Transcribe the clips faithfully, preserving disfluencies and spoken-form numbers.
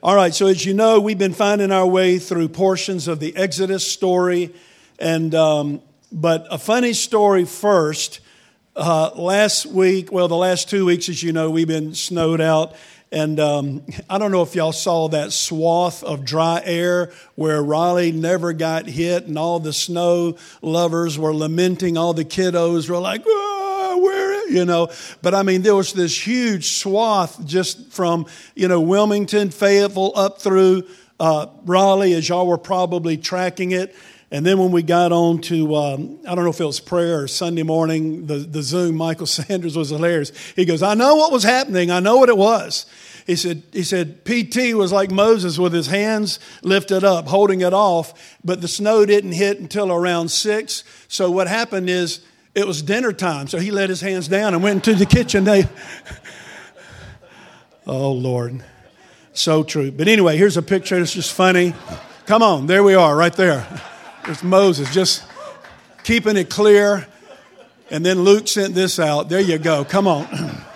All right, so as you know, we've been finding our way through portions of the Exodus story, and um, but a funny story first. Uh, last week, well, the last two weeks, as you know, we've been snowed out, and um, I don't know if y'all saw that swath of dry air where Raleigh never got hit, and all the snow lovers were lamenting. All the kiddos were like, "Ah, where?" You know, but I mean, there was this huge swath just from, you know, Wilmington, Fayetteville, up through uh, Raleigh, as y'all were probably tracking it. And then when we got on to, um, I don't know if it was prayer or Sunday morning, the, the Zoom, Michael Sanders was hilarious. He goes, "I know what was happening. I know what it was." He said, he said, P T was like Moses with his hands lifted up, holding it off, but the snow didn't hit until around six. So what happened is, it was dinner time, so he let his hands down and went into the kitchen. They, oh, Lord. So true. But anyway, here's a picture that's just funny. Come on, there we are, right there. There's Moses just keeping it clear. And then Luke sent this out. There you go. Come on.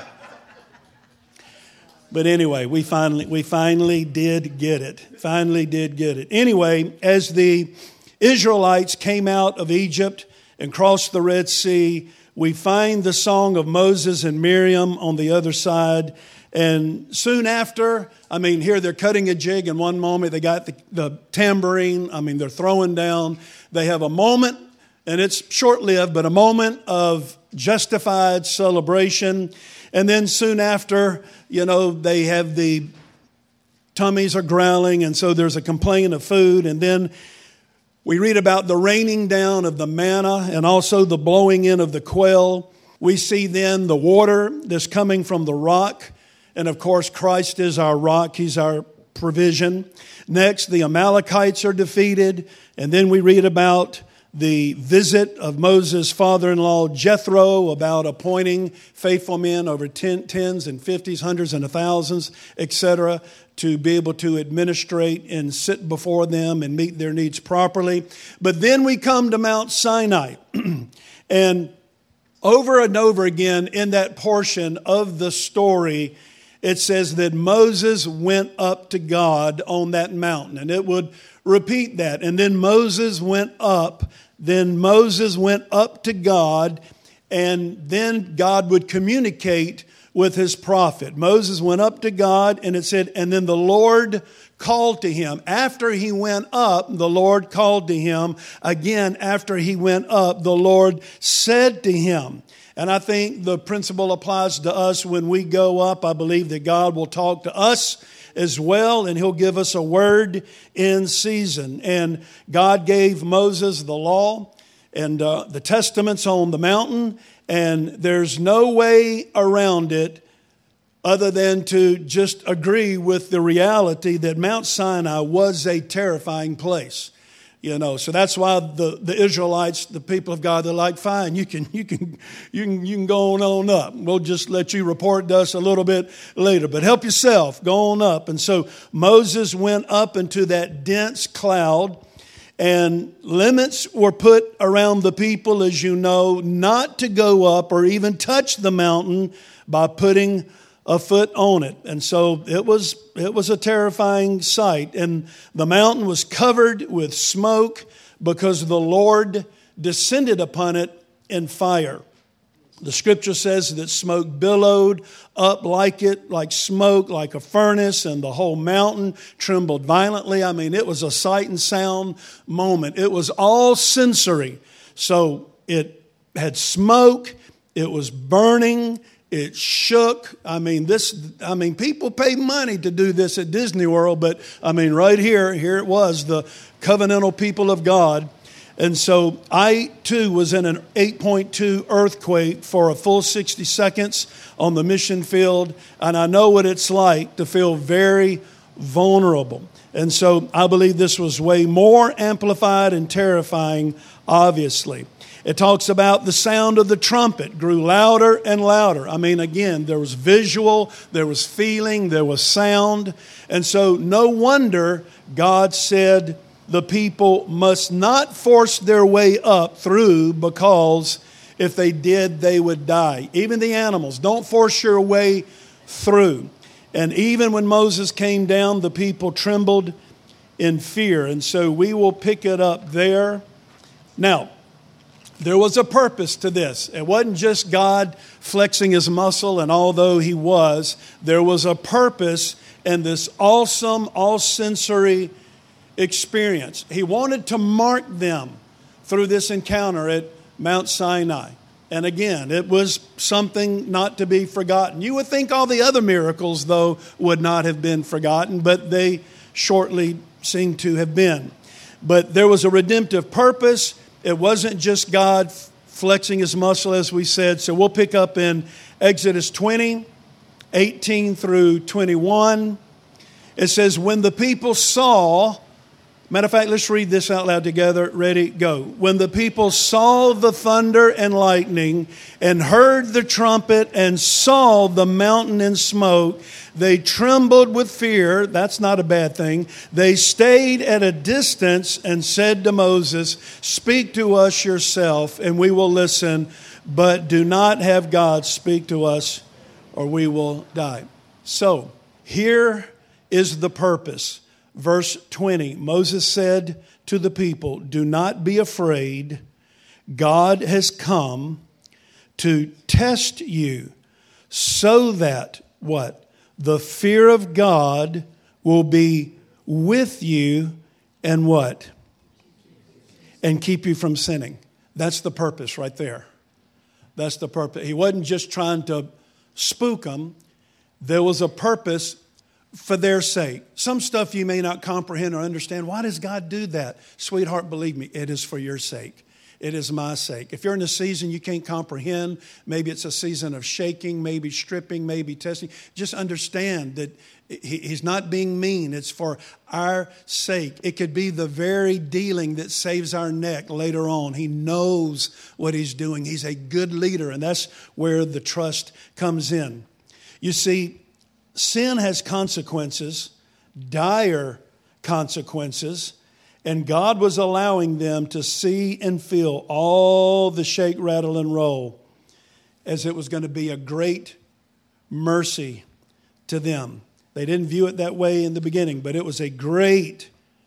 But anyway, we finally we finally did get it. Finally did get it. Anyway, as the Israelites came out of Egypt and crossed the Red Sea, we find the song of Moses and Miriam on the other side. And soon after, I mean, here they're cutting a jig in one moment. They got the, the tambourine. I mean, they're throwing down. They have a moment, and it's short-lived, but a moment of justified celebration. And then soon after, you know, they have the tummies are growling, and so there's a complaint of food. And then we read about the raining down of the manna and also the blowing in of the quail. We see then the water that's coming from the rock. And of course, Christ is our rock. He's our provision. Next, the Amalekites are defeated. And then we read about the visit of Moses' father-in-law Jethro, about appointing faithful men over ten, tens and fifties, hundreds and thousands, et cetera, to be able to administrate and sit before them and meet their needs properly. But then we come to Mount Sinai. And over and over again in that portion of the story, it says that Moses went up to God on that mountain. And it would repeat that. And then Moses went up. Then Moses went up to God. And then God would communicate with his prophet. Moses went up to God, and it said, and then the Lord called to him. After he went up, the Lord called to him. Again, after he went up, the Lord said to him. And I think the principle applies to us when we go up. I believe that God will talk to us as well, and he'll give us a word in season. And God gave Moses the law and uh, the testaments on the mountain, and there's no way around it other than to just agree with the reality that Mount Sinai was a terrifying place. You know, so that's why the, the Israelites, the people of God, they're like, fine, you can you can you can you can go on, on up. We'll just let you report to us a little bit later. But help yourself, go on up. And so Moses went up into that dense cloud, and limits were put around the people, as you know, not to go up or even touch the mountain by putting a foot on it. And so it was it was a terrifying sight. And the mountain was covered with smoke because the Lord descended upon it in fire. The scripture says that smoke billowed up like it, like smoke, like a furnace, and the whole mountain trembled violently. I mean, it was a sight and sound moment. It was all sensory. So it had smoke, it was burning, it shook. I mean, this, I mean, people pay money to do this at Disney World, but I mean, right here, here it was, the covenantal people of God. And so I, too, was in an eight point two earthquake for a full sixty seconds on the mission field. And I know what it's like to feel very vulnerable. And so I believe this was way more amplified and terrifying, obviously. It talks about the sound of the trumpet grew louder and louder. I mean, again, there was visual, there was feeling, there was sound. And so no wonder God said the people must not force their way up through, because if they did, they would die. Even the animals, don't force your way through. And even when Moses came down, the people trembled in fear. And so we will pick it up there. Now, there was a purpose to this. It wasn't just God flexing his muscle, and although he was, there was a purpose in this awesome, all-sensory experience. He wanted to mark them through this encounter at Mount Sinai. And again, it was something not to be forgotten. You would think all the other miracles, though, would not have been forgotten, but they shortly seem to have been. But there was a redemptive purpose. It wasn't just God flexing his muscle, as we said. So we'll pick up in Exodus twenty, eighteen through twenty-one. It says, when the people saw, matter of fact, let's read this out loud together. Ready, go. When the people saw the thunder and lightning and heard the trumpet and saw the mountain in smoke, they trembled with fear. That's not a bad thing. They stayed at a distance and said to Moses, speak to us yourself and we will listen, but do not have God speak to us or we will die. So here is the purpose. Verse twenty, Moses said to the people, do not be afraid. God has come to test you so that, what? The fear of God will be with you and what? And keep you from sinning. That's the purpose right there. That's the purpose. He wasn't just trying to spook them. There was a purpose for their sake. Some stuff you may not comprehend or understand. Why does God do that? Sweetheart, believe me, it is for your sake. It is my sake. If you're in a season you can't comprehend, maybe it's a season of shaking, maybe stripping, maybe testing, just understand that he's not being mean. It's for our sake. It could be the very dealing that saves our neck later on. He knows what he's doing. He's a good leader, and that's where the trust comes in. You see, sin has consequences, dire consequences, and God was allowing them to see and feel all the shake, rattle, and roll as it was going to be a great mercy to them. They didn't view it that way in the beginning, but it was a great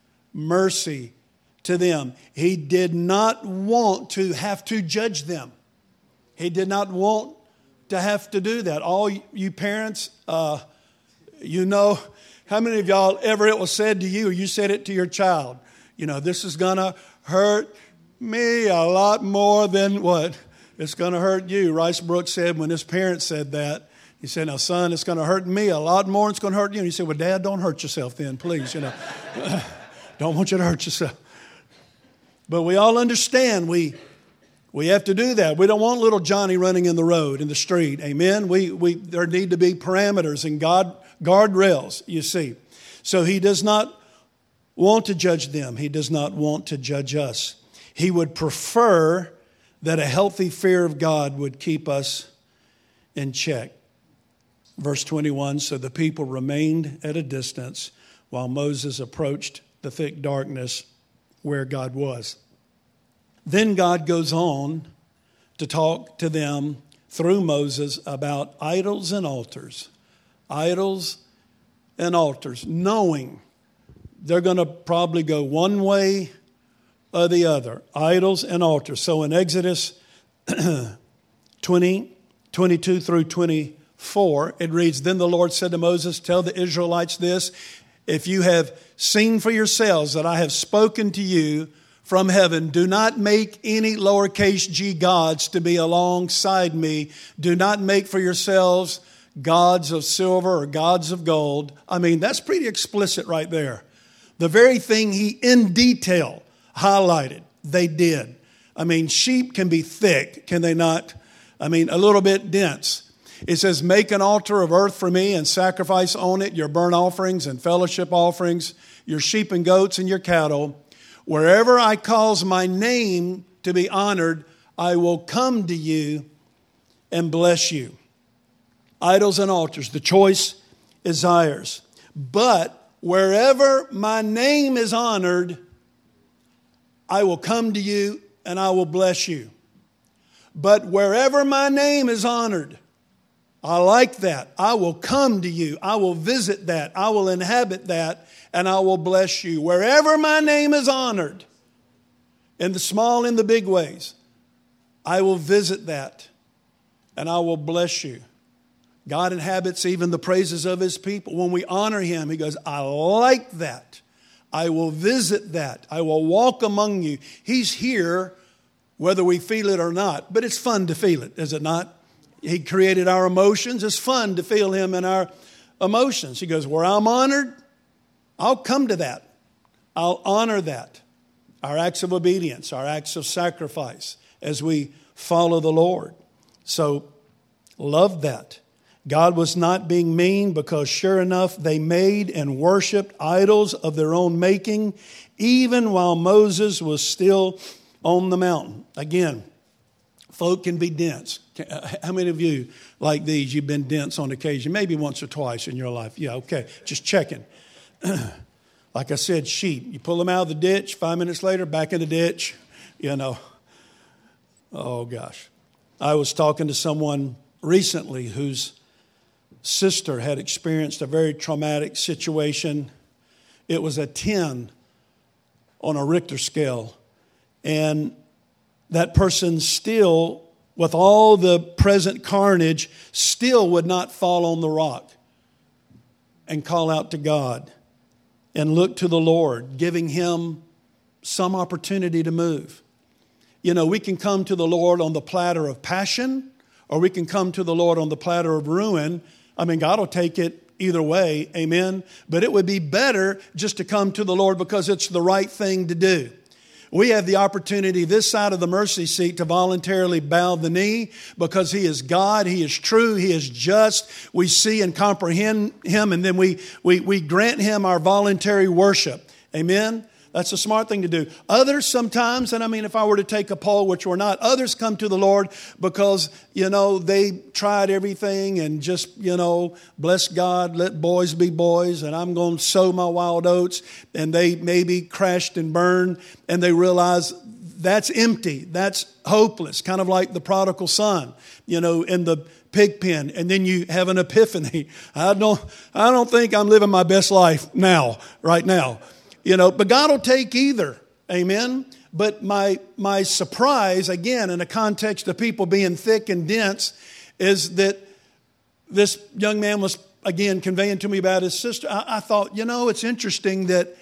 mercy to them. He did not want to have to judge them. He did not want to have to do that. All you parents, uh, you know, how many of y'all ever it was said to you, or you said it to your child, you know, this is going to hurt me a lot more than what? It's going to hurt you. Rice Brooks said when his parents said that, he said, now, son, it's going to hurt me a lot more than it's going to hurt you. And he said, well, Dad, don't hurt yourself then, please, you know. Don't want you to hurt yourself. But we all understand we we have to do that. We don't want little Johnny running in the road, in the street. Amen? We we there need to be parameters and God guardrails, you see. So he does not want to judge them. He does not want to judge us. He would prefer that a healthy fear of God would keep us in check. Verse twenty-one, so the people remained at a distance while Moses approached the thick darkness where God was. Then God goes on to talk to them through Moses about idols and altars. Idols and altars, knowing they're going to probably go one way or the other. Idols and altars. So in Exodus twenty, twenty-two through twenty-four, it reads, then the Lord said to Moses, tell the Israelites this, if you have seen for yourselves that I have spoken to you from heaven, do not make any lowercase g gods to be alongside me. Do not make for yourselves gods of silver or gods of gold. I mean, that's pretty explicit right there. The very thing he in detail highlighted, they did. I mean, sheep can be thick, can they not? I mean, a little bit dense. It says, make an altar of earth for me and sacrifice on it your burnt offerings and fellowship offerings, your sheep and goats and your cattle. Wherever I cause my name to be honored, I will come to you and bless you. Idols and altars, the choice is ours. But wherever my name is honored, I will come to you and I will bless you. But wherever my name is honored, I like that. I will come to you. I will visit that. I will inhabit that, and I will bless you. Wherever my name is honored, in the small and the big ways, I will visit that, and I will bless you. God inhabits even the praises of his people. When we honor him, he goes, I like that. I will visit that. I will walk among you. He's here whether we feel it or not. But it's fun to feel it, is it not? He created our emotions. It's fun to feel him in our emotions. He goes, where I'm honored, I'll come to that. I'll honor that. Our acts of obedience, our acts of sacrifice as we follow the Lord. So, love that. God was not being mean because sure enough, they made and worshiped idols of their own making, even while Moses was still on the mountain. Again, folk can be dense. How many of you like these, you've been dense on occasion? Maybe once or twice in your life. Yeah, okay. Just checking. Like I said, sheep. You pull them out of the ditch, five minutes later, back in the ditch. You know. Oh, gosh. I was talking to someone recently whose sister had experienced a very traumatic situation. It was a ten on a Richter scale. And that person still, with all the present carnage, still would not fall on the rock and call out to God and look to the Lord, giving him some opportunity to move. You know, we can come to the Lord on the platter of passion, or we can come to the Lord on the platter of ruin. I mean, God will take it either way, amen? But it would be better just to come to the Lord because it's the right thing to do. We have the opportunity this side of the mercy seat to voluntarily bow the knee because he is God, he is true, he is just. We see and comprehend him, and then we, we, we grant him our voluntary worship. Amen? That's a smart thing to do. Others sometimes, and I mean, if I were to take a poll, which we're not, others come to the Lord because, you know, they tried everything and just, you know, bless God, let boys be boys, and I'm going to sow my wild oats. And they maybe crashed and burned, and they realize that's empty. That's hopeless, kind of like the prodigal son, you know, in the pig pen. And then you have an epiphany. I don't, I don't think I'm living my best life now, right now. You know, but God will take either. Amen. But my my surprise, again, in the context of people being thick and dense, is that this young man was, again, conveying to me about his sister. I, I thought, you know, it's interesting that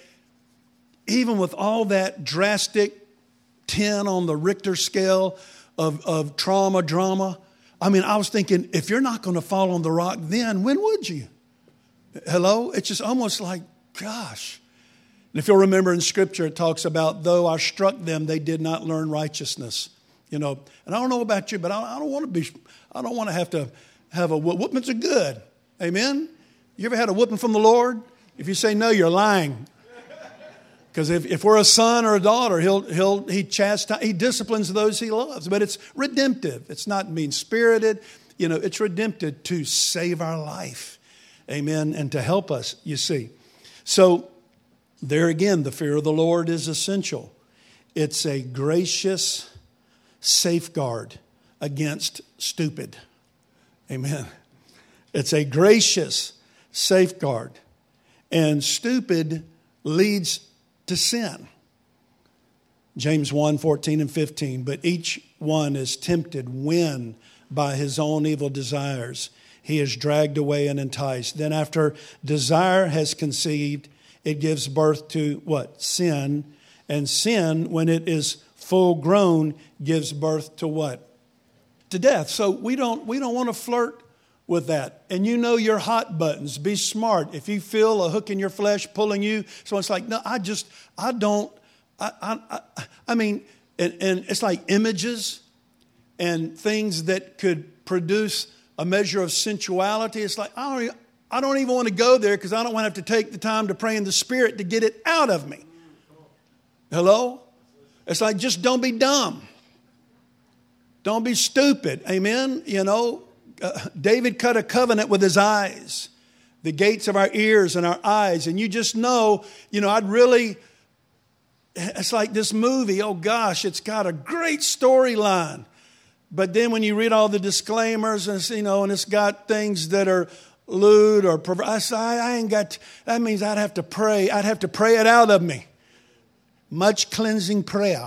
even with all that drastic ten on the Richter scale of, of trauma, drama, I mean, I was thinking, if you're not going to fall on the rock then, when would you? Hello? It's just almost like, gosh. And if you'll remember in Scripture, it talks about, though I struck them, they did not learn righteousness. You know, and I don't know about you, but I, I don't want to be, I don't want to have to have a, whoopings are good. Amen? You ever had a whooping from the Lord? If you say no, you're lying. Because if, if we're a son or a daughter, he'll, he'll, he chastise, he disciplines those he loves. But it's redemptive. It's not mean-spirited. You know, it's redemptive to save our life. Amen? And to help us, you see. So, there again, the fear of the Lord is essential. It's a gracious safeguard against stupid. Amen. It's a gracious safeguard. And stupid leads to sin. James one, fourteen and fifteen. But each one is tempted when by his own evil desires he is dragged away and enticed. Then after desire has conceived, it gives birth to what? Sin. And sin, when it is full grown, gives birth to what? To death. So we don't we don't want to flirt with that. And you know your hot buttons. Be smart. If you feel a hook in your flesh pulling you, so it's like, no, I just, I don't, I I, I, I mean, and, and it's like images and things that could produce a measure of sensuality. It's like, I don't even, I don't even want to go there because I don't want to have to take the time to pray in the Spirit to get it out of me. Hello? It's like, just don't be dumb. Don't be stupid. Amen? You know, uh, David cut a covenant with his eyes, the gates of our ears and our eyes. And you just know, you know, I'd really, it's like this movie. Oh gosh, it's got a great storyline. But then when you read all the disclaimers, and you know, and it's got things that are lewd or perver- I say, I ain't got. That means I'd have to pray. I'd have to pray it out of me. Much cleansing prayer.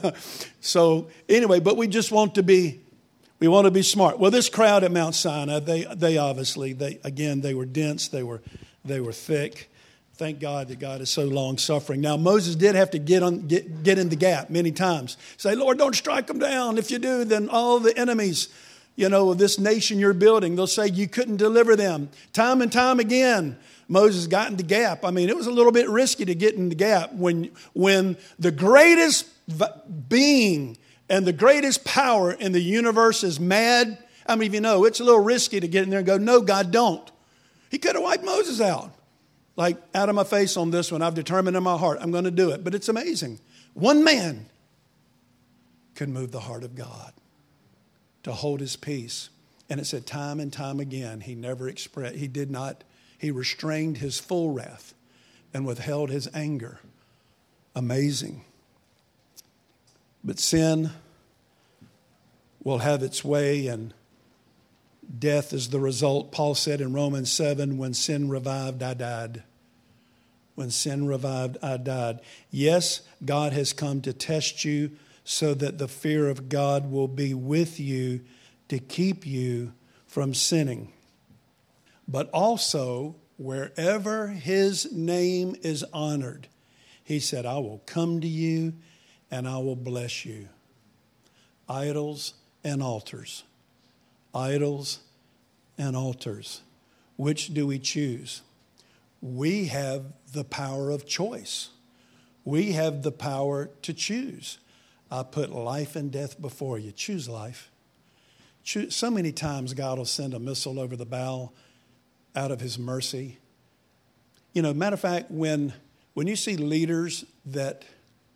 So anyway, but we just want to be, we want to be smart. Well, this crowd at Mount Sinai, they they obviously they again they were dense. They were they were thick. Thank God that God is so long suffering. Now Moses did have to get on get, get in the gap many times. Say, Lord, don't strike them down. If you do, then all the enemies, you know, of this nation you're building, they'll say you couldn't deliver them. Time and time again, Moses got in the gap. I mean, it was a little bit risky to get in the gap when when the greatest being and the greatest power in the universe is mad. I mean, if you know, it's a little risky to get in there and go, no, God, don't. He could have wiped Moses out. Like, out of my face on this one, I've determined in my heart, I'm going to do it. But it's amazing. One man could move the heart of God to hold his peace. And it said time and time again, he never expressed, he did not, he restrained his full wrath and withheld his anger. Amazing. But sin will have its way, and death is the result. Paul said in Romans seven, when sin revived, I died. When sin revived, I died. Yes, God has come to test you so that the fear of God will be with you to keep you from sinning. But also, wherever his name is honored, he said, I will come to you and I will bless you. Idols and altars. Idols and altars. Which do we choose? We have the power of choice. We have the power to choose. I put life and death before you. Choose life. Choose. So many times God will send a missile over the bow out of his mercy. You know, matter of fact, when, when you see leaders that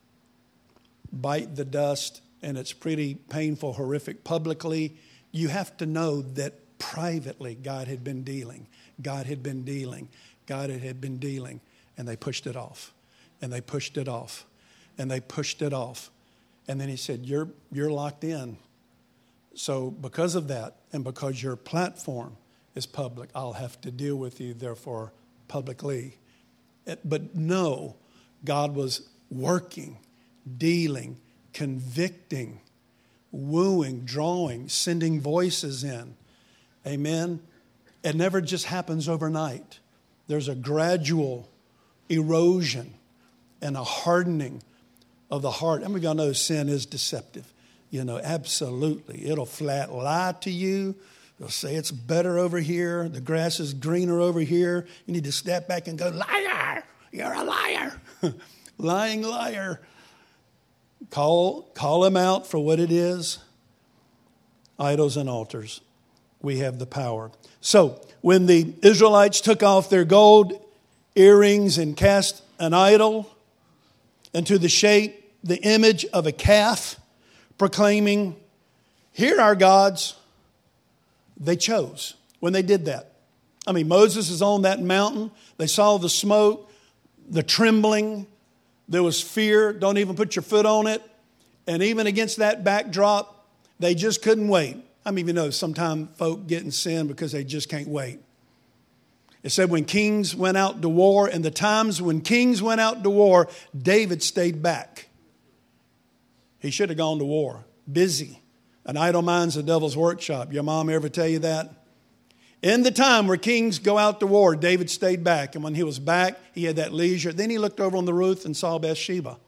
bite the dust and it's pretty painful, horrific publicly, you have to know that privately God had been dealing. God had been dealing. God had been dealing. And they pushed it off. And they pushed it off. And they pushed it off. And then he said, you're, you're locked in. So because of that, and because your platform is public, I'll have to deal with you, therefore, publicly. But no, God was working, dealing, convicting, wooing, drawing, sending voices in. Amen. It never just happens overnight. There's a gradual erosion and a hardening of the heart. How many of y'all know sin is deceptive? You know, absolutely. It'll flat lie to you. It'll say it's better over here. The grass is greener over here. You need to step back and go, liar, you're a liar. Lying liar. Call, call him out for what it is. Idols and altars. We have the power. So when the Israelites took off their gold earrings and cast an idol into the shape, the image of a calf, proclaiming, here are gods, they chose when they did that. I mean, Moses is on that mountain. They saw the smoke, the trembling. There was fear. Don't even put your foot on it. And even against that backdrop, they just couldn't wait. I mean, you know, sometimes folk get in sin because they just can't wait. It said when kings went out to war, and the times when kings went out to war, David stayed back. He should have gone to war. Busy. An idle mind's the devil's workshop. Your mom ever tell you that? In the time where kings go out to war, David stayed back. And when he was back, he had that leisure. Then he looked over on the roof and saw Bathsheba.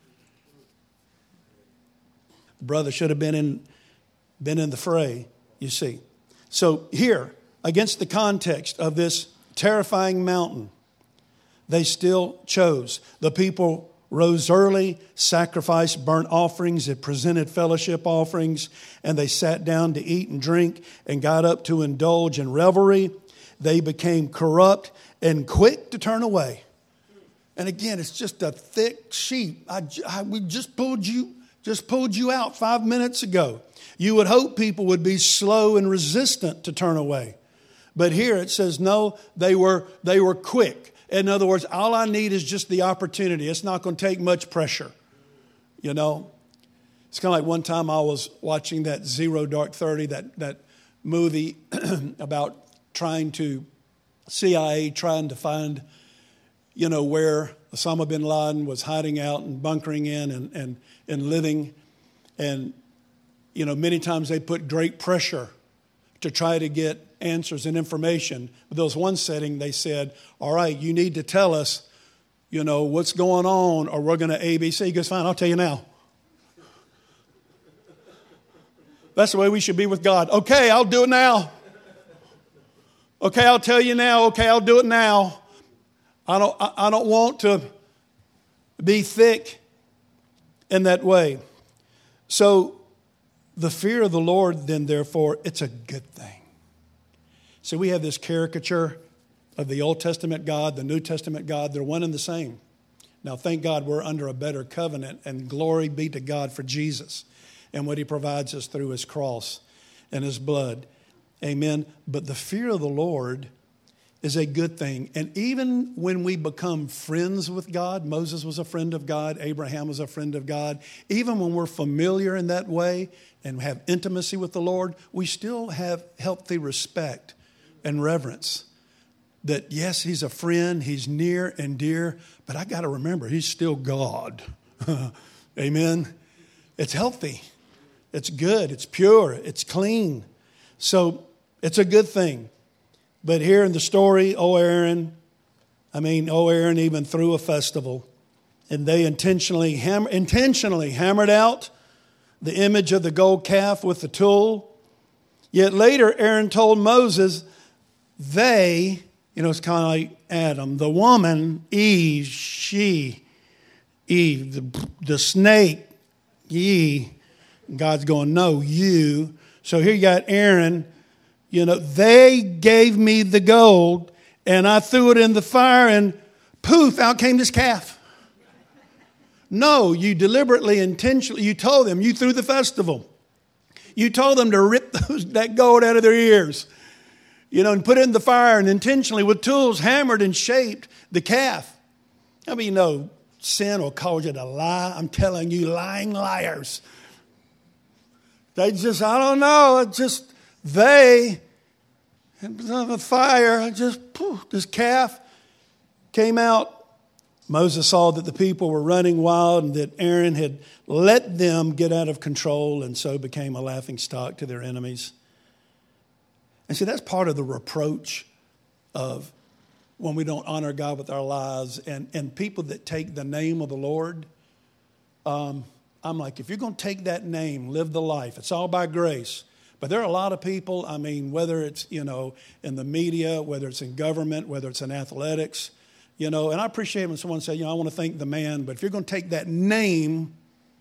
The brother should have been in, been in the fray, you see. So here, against the context of this terrifying mountain, they still chose. The people rose early, sacrificed burnt offerings, they presented fellowship offerings, and they sat down to eat and drink and got up to indulge in revelry. They became corrupt and quick to turn away. And again, it's just a thick sheep. I, I, we just pulled you, just pulled you out five minutes ago. You would hope people would be slow and resistant to turn away. But here it says, no, they were, they were quick. In other words, all I need is just the opportunity. It's not going to take much pressure, you know. It's kind of like one time I was watching that Zero Dark Thirty, that, that movie about trying to, C I A trying to find, you know, where Osama bin Laden was hiding out and bunkering in and, and, and living. And, you know, many times they put great pressure to try to get answers and information. But there was one setting they said, all right, you need to tell us, you know, what's going on or we're going to A B C. He goes, fine, I'll tell you now. That's the way we should be with God. Okay, I'll do it now. Okay, I'll tell you now. Okay, I'll do it now. I don't, I don't want to be thick in that way. So the fear of the Lord, then, therefore, it's a good thing. So we have this caricature of the Old Testament God, the New Testament God. They're one and the same. Now, thank God we're under a better covenant, and glory be to God for Jesus and what he provides us through his cross and his blood. Amen. But the fear of the Lord is a good thing. And even when we become friends with God, Moses was a friend of God, Abraham was a friend of God, even when we're familiar in that way and have intimacy with the Lord, we still have healthy respect and reverence. That yes, he's a friend, he's near and dear, but I got to remember, he's still God. Amen. It's healthy. It's good. It's pure. It's clean. So it's a good thing. But here in the story, O Aaron, I mean, O Aaron even threw a festival, and they intentionally, ham- intentionally hammered out the image of the gold calf with the tool. Yet later, Aaron told Moses, they, you know, it's kind of like Adam, the woman, Eve, she, Eve, the, the snake, ye. God's going, no, you. So here you got Aaron. You know, they gave me the gold and I threw it in the fire and poof, out came this calf. No, you deliberately, intentionally, you told them, you threw the festival. You told them to rip those, that gold out of their ears, you know, and put it in the fire and intentionally with tools hammered and shaped the calf. I mean, you know, sin will cause you to lie. I'm telling you, lying liars. They just, I don't know, it just, they, and the fire, just, poof, this calf came out. Moses saw that the people were running wild and that Aaron had let them get out of control and so became a laughingstock to their enemies. And see, that's part of the reproach of when we don't honor God with our lives and, and people that take the name of the Lord. Um, I'm like, if you're going to take that name, live the life. It's all by grace. But there are a lot of people, I mean, whether it's, you know, in the media, whether it's in government, whether it's in athletics, you know, and I appreciate when someone says, you know, I want to thank the man. But if you're going to take that name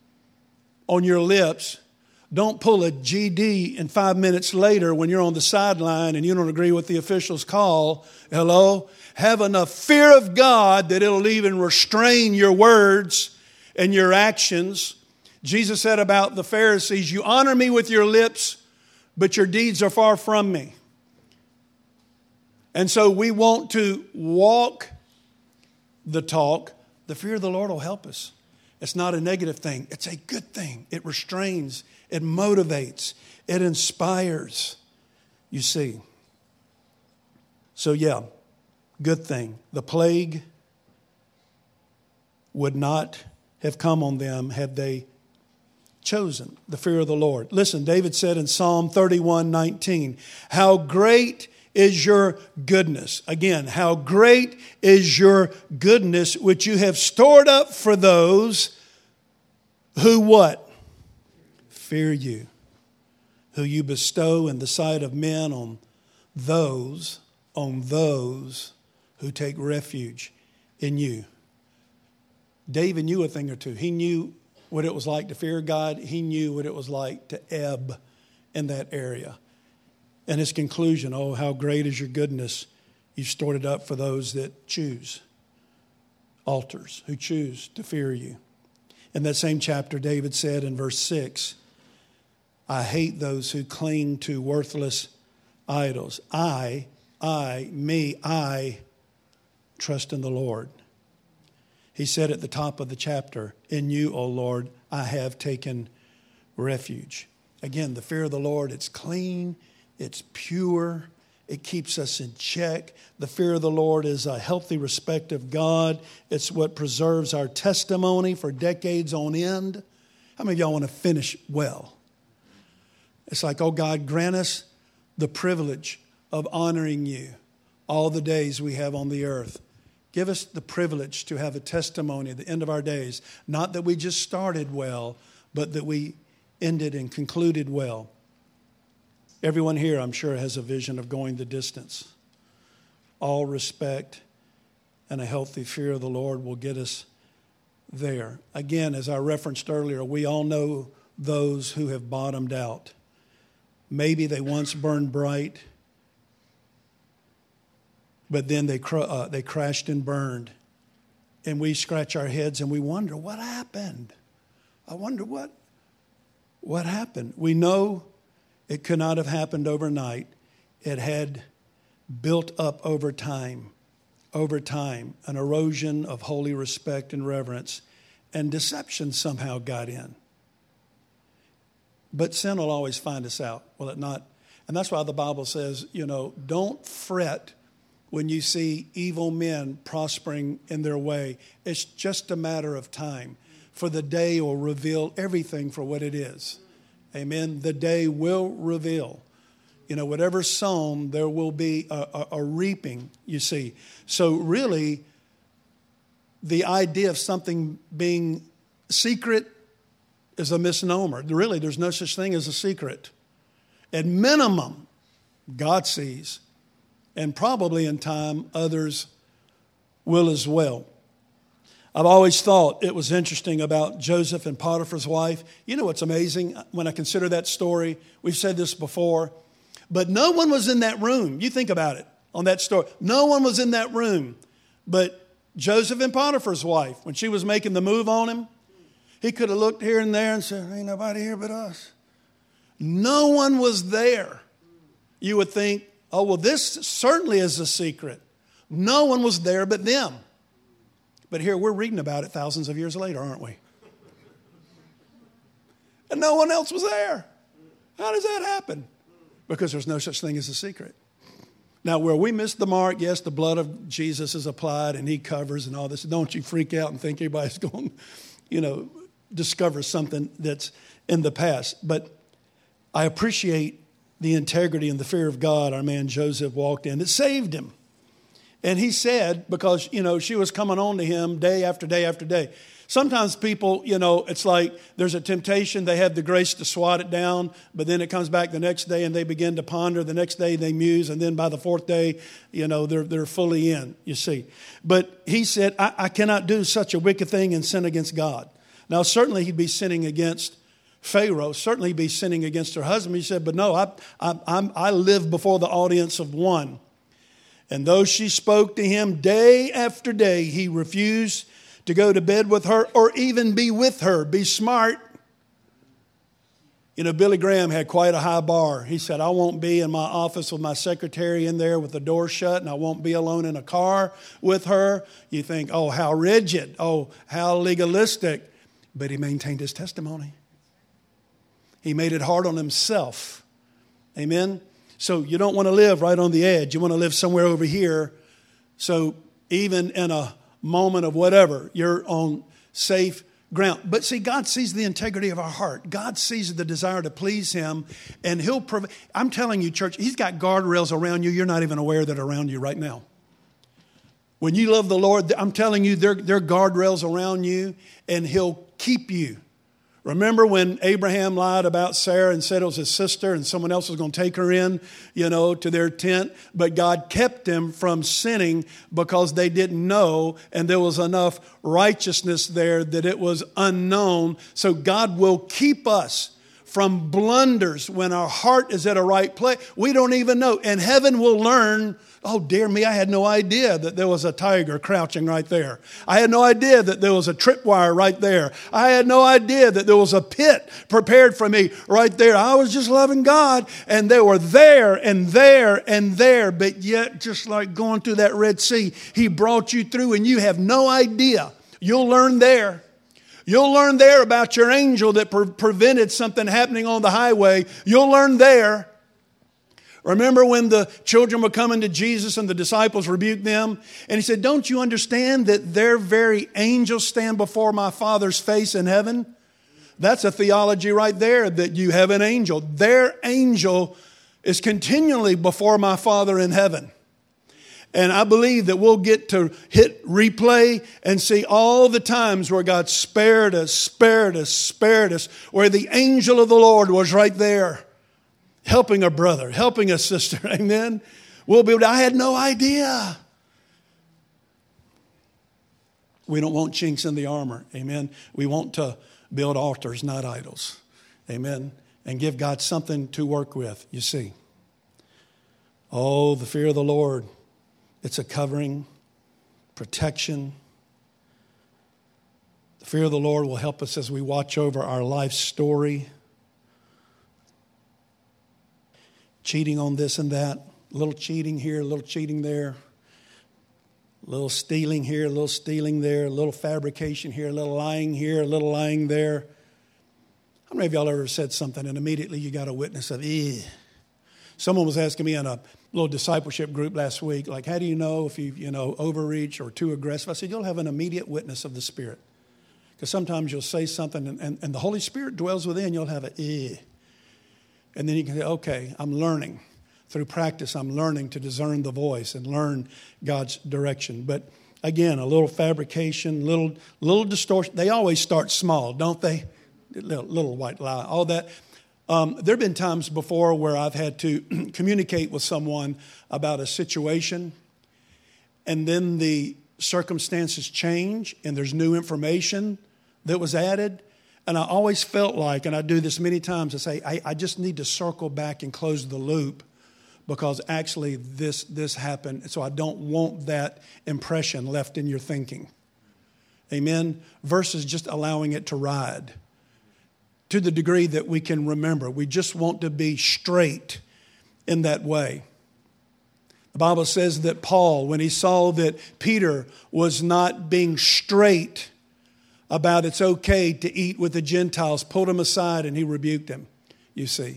on your lips, don't pull a G D and five minutes later when you're on the sideline and you don't agree with the official's call. Hello? Have enough fear of God that it'll even restrain your words and your actions. Jesus said about the Pharisees, you honor me with your lips, but your deeds are far from me. And so we want to walk the talk. The fear of the Lord will help us. It's not a negative thing. It's a good thing. It restrains. It motivates. It inspires. You see. So yeah, good thing. The plague would not have come on them had they chosen the fear of the Lord. Listen, David said in Psalm thirty-one nineteen, how great is your goodness. Again, how great is your goodness, which you have stored up for those who what? Fear you. Who you bestow in the sight of men on those, on those who take refuge in you. David knew a thing or two. He knew what it was like to fear God. He knew what it was like to ebb in that area. And his conclusion, oh, how great is your goodness. You've stored it up for those that choose. Altars, who choose to fear you. In that same chapter, David said in verse six, I hate those who cling to worthless idols. I, I, me, I trust in the Lord. He said at the top of the chapter, in you, O Lord, I have taken refuge. Again, the fear of the Lord, it's clean, it's pure, it keeps us in check. The fear of the Lord is a healthy respect of God. It's what preserves our testimony for decades on end. How many of y'all want to finish well? It's like, oh God, grant us the privilege of honoring you all the days we have on the earth. Give us the privilege to have a testimony at the end of our days. Not that we just started well, but that we ended and concluded well. Everyone here, I'm sure, has a vision of going the distance. All respect and a healthy fear of the Lord will get us there. Again, as I referenced earlier, we all know those who have bottomed out. Maybe they once burned bright, but then they cr- uh, they crashed and burned. And we scratch our heads and we wonder, what happened? I wonder what, what happened. We know it could not have happened overnight. It had built up over time, over time, an erosion of holy respect and reverence, and deception somehow got in. But sin will always find us out, will it not? And that's why the Bible says, you know, don't fret when you see evil men prospering in their way. It's just a matter of time, for the day will reveal everything for what it is. Amen. The day will reveal. You know, whatever's sown, there will be a, a, a reaping, you see. So really, the idea of something being secret is a misnomer. Really, there's no such thing as a secret. At minimum, God sees. And probably in time, others will as well. I've always thought it was interesting about Joseph and Potiphar's wife. You know what's amazing when I consider that story? We've said this before. But no one was in that room. You think about it on that story. No one was in that room but Joseph and Potiphar's wife. When she was making the move on him, he could have looked here and there and said, ain't nobody here but us. No one was there. You would think, oh, well, this certainly is a secret. No one was there but them. But here we're reading about it thousands of years later, aren't we? And no one else was there. How does that happen? Because there's no such thing as a secret. Now, where we missed the mark, yes, the blood of Jesus is applied and he covers and all this. Don't you freak out and think everybody's going to, you know, discover something that's in the past. But I appreciate the integrity and the fear of God our man Joseph walked in. It saved him. And he said, because, you know, she was coming on to him day after day after day. Sometimes people, you know, it's like there's a temptation. They have the grace to swat it down, but then it comes back the next day and they begin to ponder. The next day they muse, and then by the fourth day, you know, they're they're fully in, you see. But he said, I, I cannot do such a wicked thing and sin against God. Now, certainly he'd be sinning against Pharaoh. Certainly he'd be sinning against her husband. He said, but no, I, I, I'm, I live before the audience of one. And though she spoke to him day after day, he refused to go to bed with her or even be with her. Be smart. You know, Billy Graham had quite a high bar. He said, I won't be in my office with my secretary in there with the door shut, and I won't be alone in a car with her. You think, oh, how rigid. Oh, how legalistic. But he maintained his testimony. He made it hard on himself. Amen. So you don't want to live right on the edge. You want to live somewhere over here. So even in a moment of whatever, you're on safe ground. But see, God sees the integrity of our heart. God sees the desire to please him. And he'll provide. I'm telling you, church, he's got guardrails around you. You're not even aware that are around you right now. When you love the Lord, I'm telling you, there, there are guardrails around you, and he'll keep you. Remember when Abraham lied about Sarah and said it was his sister and someone else was going to take her in, you know, to their tent? But God kept them from sinning because they didn't know, and there was enough righteousness there that it was unknown. So God will keep us from blunders when our heart is at a right place. We don't even know. And heaven will learn, oh, dear me, I had no idea that there was a tiger crouching right there. I had no idea that there was a tripwire right there. I had no idea that there was a pit prepared for me right there. I was just loving God, and they were there and there and there. But yet, just like going through that Red Sea, he brought you through, and you have no idea. You'll learn there. You'll learn there about your angel that pre- prevented something happening on the highway. You'll learn there. Remember when the children were coming to Jesus and the disciples rebuked them? And he said, don't you understand that their very angels stand before my Father's face in heaven? That's a theology right there, that you have an angel. Their angel is continually before my Father in heaven. And I believe that we'll get to hit replay and see all the times where God spared us, spared us, spared us, where the angel of the Lord was right there, helping a brother, helping a sister. Amen. We'll be able to, I had no idea. We don't want chinks in the armor. Amen. We want to build altars, not idols. Amen. And give God something to work with, you see. Oh, the fear of the Lord. It's a covering, protection. The fear of the Lord will help us as we watch over our life story. Cheating on this and that. A little cheating here, a little cheating there. A little stealing here, a little stealing there. A little fabrication here, a little lying here, a little lying there. How many of y'all ever said something and immediately you got a witness of, eh? Someone was asking me in a little discipleship group last week, like, how do you know if you, you know, overreach or too aggressive? I said, you'll have an immediate witness of the Spirit. Because sometimes you'll say something and, and, and the Holy Spirit dwells within, you'll have a eh. And then you can say, okay, I'm learning. Through practice, I'm learning to discern the voice and learn God's direction. But again, a little fabrication, little little distortion. They always start small, don't they? Little, little white lie, all that. Um, there have been times before where I've had to communicate with someone about a situation, and then the circumstances change, and there's new information that was added. And I always felt like, and I do this many times, I say, I, I just need to circle back and close the loop because actually this, this happened. So I don't want that impression left in your thinking. Amen? Versus just allowing it to ride to the degree that we can remember. We just want to be straight in that way. The Bible says that Paul, when he saw that Peter was not being straight about it's okay to eat with the Gentiles, pulled him aside and he rebuked him, you see.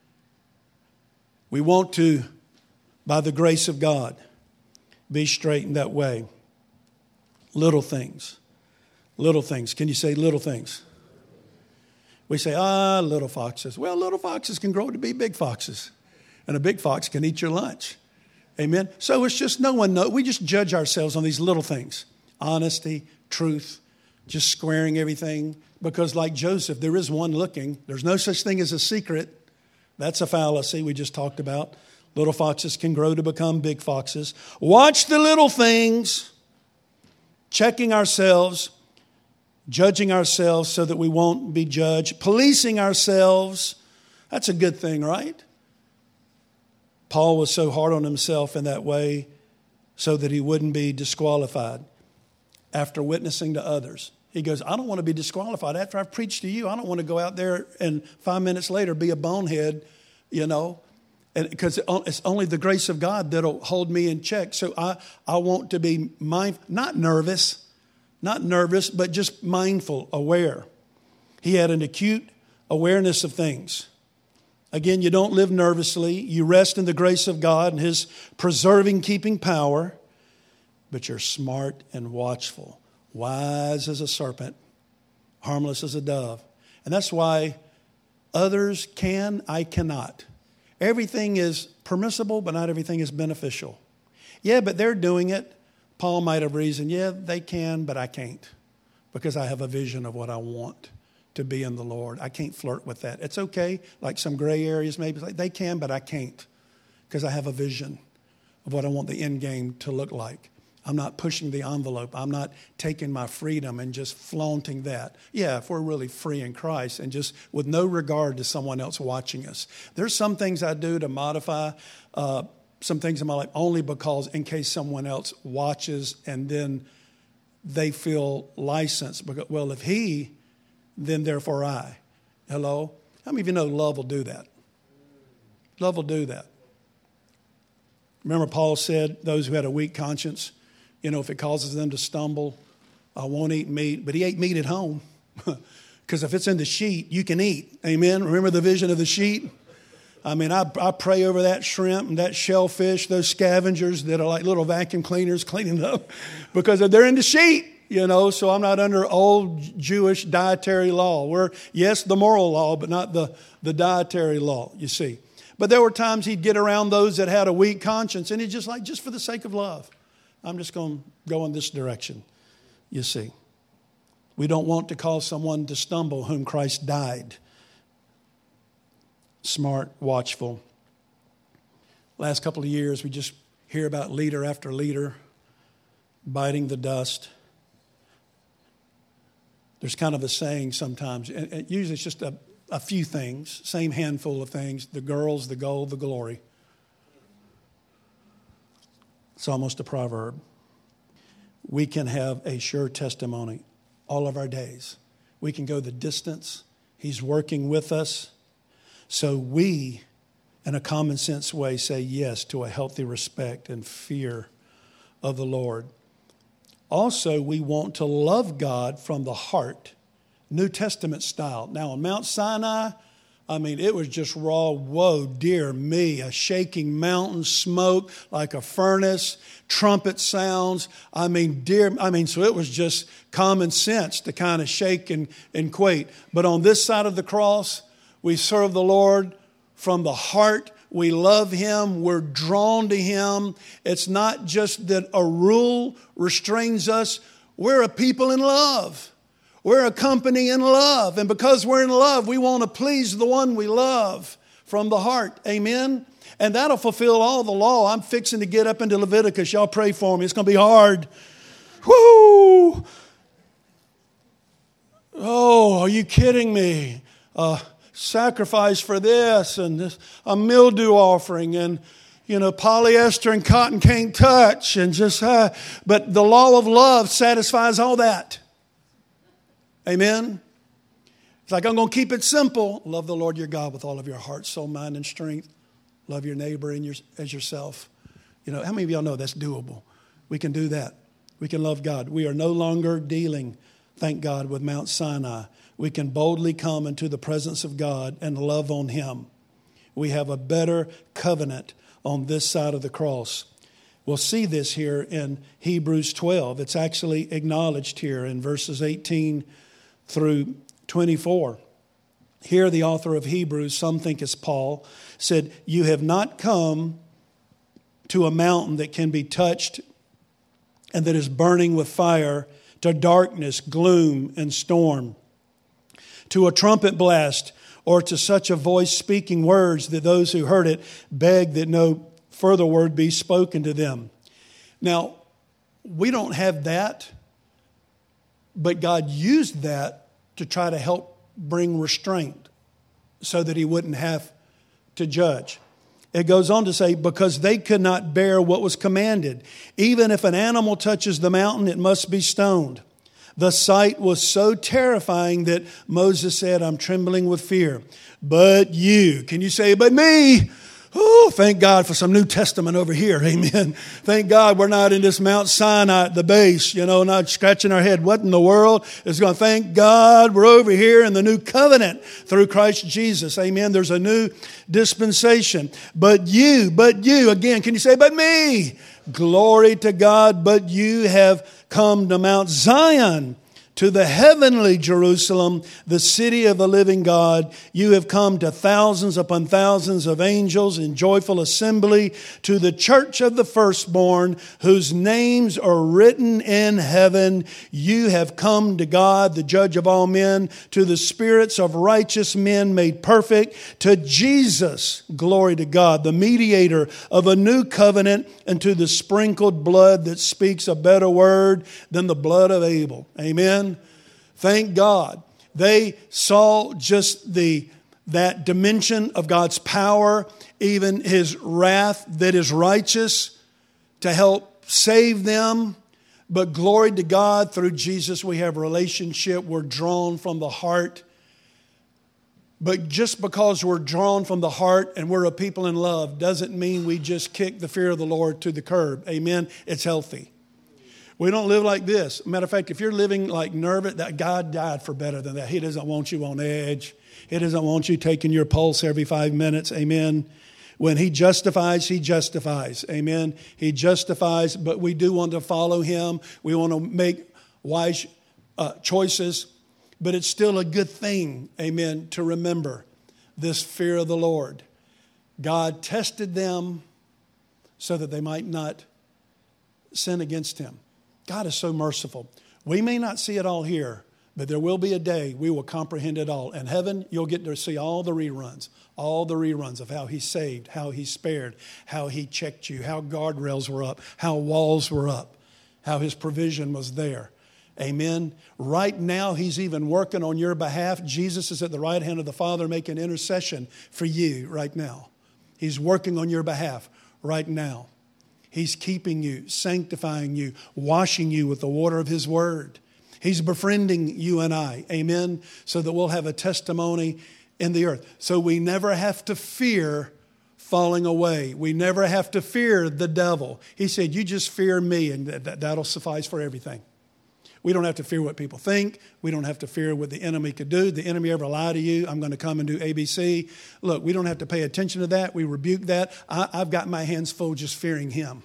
We want to, by the grace of God, be straight in that way. Little things. Little things. Can you say little things? We say, ah, little foxes. Well, little foxes can grow to be big foxes. And a big fox can eat your lunch. Amen. So it's just no one knows. We just judge ourselves on these little things. Honesty, truth, just squaring everything. Because like Joseph, there is one looking. There's no such thing as a secret. That's a fallacy we just talked about. Little foxes can grow to become big foxes. Watch the little things. Checking ourselves. Judging ourselves so that we won't be judged. Policing ourselves. That's a good thing, right? Paul was so hard on himself in that way so that he wouldn't be disqualified after witnessing to others. He goes, I don't want to be disqualified. After I've preached to you, I don't want to go out there and five minutes later be a bonehead, you know, and because it's only the grace of God that'll hold me in check. So I, I want to be mindful, not nervous, not nervous, but just mindful, aware. He had an acute awareness of things. Again, you don't live nervously. You rest in the grace of God and His preserving, keeping power. But you're smart and watchful, wise as a serpent, harmless as a dove. And that's why others can, I cannot. Everything is permissible, but not everything is beneficial. Yeah, but they're doing it. Paul might have reasoned, yeah, they can, but I can't. Because I have a vision of what I want to be in the Lord. I can't flirt with that. It's okay, like some gray areas maybe. Like they can, but I can't. Because I have a vision of what I want the end game to look like. I'm not pushing the envelope. I'm not taking my freedom and just flaunting that. Yeah, if we're really free in Christ and just with no regard to someone else watching us. There's some things I do to modify uh, some things in my life only because in case someone else watches and then they feel licensed. Because, well, if he, then therefore I. Hello? How many of you know love will do that? Love will do that. Remember Paul said those who had a weak conscience, you know, if it causes them to stumble, I won't eat meat. But he ate meat at home. Because if it's in the sheet, you can eat. Amen? Remember the vision of the sheet? I mean, I, I pray over that shrimp and that shellfish, those scavengers that are like little vacuum cleaners cleaning it up because they're in the sheet, you know, so I'm not under old Jewish dietary law. We're, yes, the moral law, but not the, the dietary law, you see. But there were times he'd get around those that had a weak conscience, and he'd just like, just for the sake of love, I'm just going to go in this direction, you see. We don't want to cause someone to stumble whom Christ died. Smart, watchful. Last couple of years, we just hear about leader after leader biting the dust. There's kind of a saying sometimes, and usually it's just a, a few things, same handful of things, the girls, the gold, the glory. It's almost a proverb. We can have a sure testimony all of our days. We can go the distance. He's working with us. So we, in a common sense way, say yes to a healthy respect and fear of the Lord. Also, we want to love God from the heart, New Testament style. Now, on Mount Sinai, I mean, it was just raw, whoa, dear me, a shaking mountain, smoke like a furnace, trumpet sounds. I mean, dear, I mean, so it was just common sense to kind of shake and, and quake. But on this side of the cross, we serve the Lord from the heart. We love Him. We're drawn to Him. It's not just that a rule restrains us. We're a people in love. We're a company in love. And because we're in love, we want to please the one we love from the heart. Amen? And that'll fulfill all the law. I'm fixing to get up into Leviticus. Y'all pray for me. It's going to be hard. Whoo! Oh, are you kidding me? Uh, sacrifice for this and this, a mildew offering, and you know, polyester and cotton can't touch, and just uh, but the law of love satisfies all that. Amen. It's like, I'm going to keep it simple. Love the Lord your God with all of your heart, soul, mind, and strength. Love your neighbor and your, as yourself. You know, how many of y'all know that's doable? We can do that. We can love God. We are no longer dealing, thank God, with Mount Sinai. We can boldly come into the presence of God and love on Him. We have a better covenant on this side of the cross. We'll see this here in Hebrews twelve. It's actually acknowledged here in verses eighteen through twenty-four. Here the author of Hebrews, some think it's Paul, said, "You have not come to a mountain that can be touched and that is burning with fire, to darkness, gloom, and storm, to a trumpet blast, or to such a voice speaking words that those who heard it begged that no further word be spoken to them." Now, we don't have that, but God used that to try to help bring restraint so that He wouldn't have to judge. It goes on to say, because they could not bear what was commanded. Even if an animal touches the mountain, it must be stoned. The sight was so terrifying that Moses said, "I'm trembling with fear." But you, can you say, but me? Oh, thank God for some New Testament over here. Amen. Thank God we're not in this Mount Sinai at the base, you know, not scratching our head. What in the world is going to, thank God we're over here in the new covenant through Christ Jesus. Amen. There's a new dispensation. But you, but you, again, can you say, but me? Glory to God. But you have come to Mount Zion, to the heavenly Jerusalem, the city of the living God. You have come to thousands upon thousands of angels in joyful assembly, to the church of the firstborn, whose names are written in heaven. You have come to God, the judge of all men, to the spirits of righteous men made perfect, to Jesus, glory to God, the mediator of a new covenant, and to the sprinkled blood that speaks a better word than the blood of Abel. Amen. Thank God. They saw just the that dimension of God's power, even His wrath that is righteous to help save them. But glory to God, through Jesus we have a relationship. We're drawn from the heart. But just because we're drawn from the heart and we're a people in love doesn't mean we just kick the fear of the Lord to the curb. Amen. It's healthy. We don't live like this. Matter of fact, if you're living like nervous, that God died for better than that. He doesn't want you on edge. He doesn't want you taking your pulse every five minutes. Amen. When he justifies, he justifies. Amen. He justifies, but we do want to follow him. We want to make wise uh, choices, but it's still a good thing, amen, to remember this fear of the Lord. God tested them so that they might not sin against him. God is so merciful. We may not see it all here, but there will be a day we will comprehend it all. In heaven, you'll get to see all the reruns, all the reruns of how he saved, how he spared, how he checked you, how guardrails were up, how walls were up, how his provision was there. Amen. Right now, he's even working on your behalf. Jesus is at the right hand of the Father making intercession for you right now. He's working on your behalf right now. He's keeping you, sanctifying you, washing you with the water of his word. He's befriending you and I. Amen. So that we'll have a testimony in the earth. So we never have to fear falling away. We never have to fear the devil. He said, you just fear me, and that, that'll suffice for everything. We don't have to fear what people think. We don't have to fear what the enemy could do. The enemy ever lie to you? I'm going to come and do A B C. Look, we don't have to pay attention to that. We rebuke that. I, I've got my hands full just fearing him.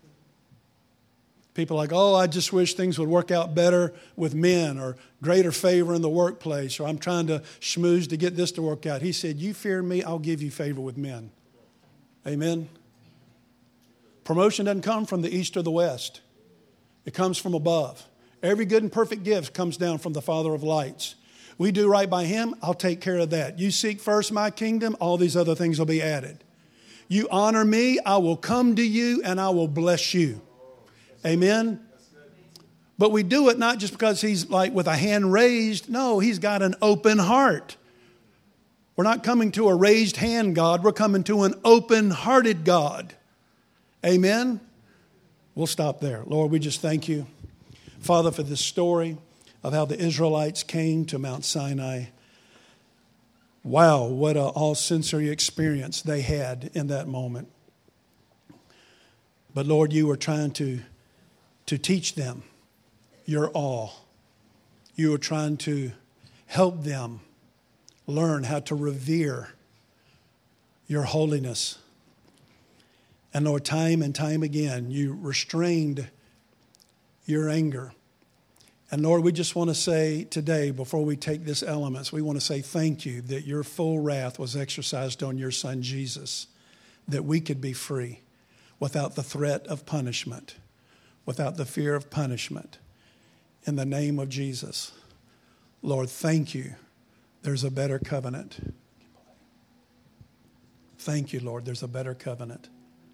People are like, oh, I just wish things would work out better with men, or greater favor in the workplace, or I'm trying to schmooze to get this to work out. He said, you fear me, I'll give you favor with men. Amen. Promotion doesn't come from the east or the west. It comes from above. Every good and perfect gift comes down from the Father of lights. We do right by him, I'll take care of that. You seek first my kingdom, all these other things will be added. You honor me, I will come to you and I will bless you. Amen. But we do it not just because he's like with a hand raised. No, he's got an open heart. We're not coming to a raised hand God. We're coming to an open-hearted God. Amen. We'll stop there. Lord, we just thank you, Father, for this story of how the Israelites came to Mount Sinai. Wow, what an all-sensory experience they had in that moment. But Lord, you were trying to, to teach them your all. You were trying to help them learn how to revere your holiness. And Lord, time and time again, you restrained your anger. And Lord, we just want to say today, before we take this elements, we want to say thank you that your full wrath was exercised on your Son Jesus, that we could be free without the threat of punishment, without the fear of punishment. In the name of Jesus, Lord, thank you. There's a better covenant. Thank you, Lord, there's a better covenant.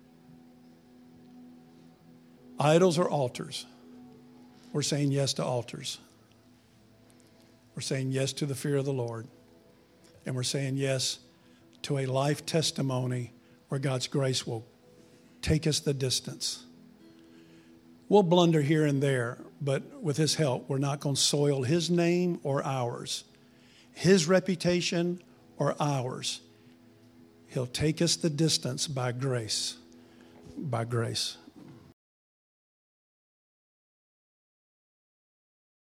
Idols or altars? We're saying yes to altars. We're saying yes to the fear of the Lord. And we're saying yes to a life testimony where God's grace will take us the distance. We'll blunder here and there, but with his help, we're not going to soil his name or ours, his reputation or ours. He'll take us the distance by grace, by grace.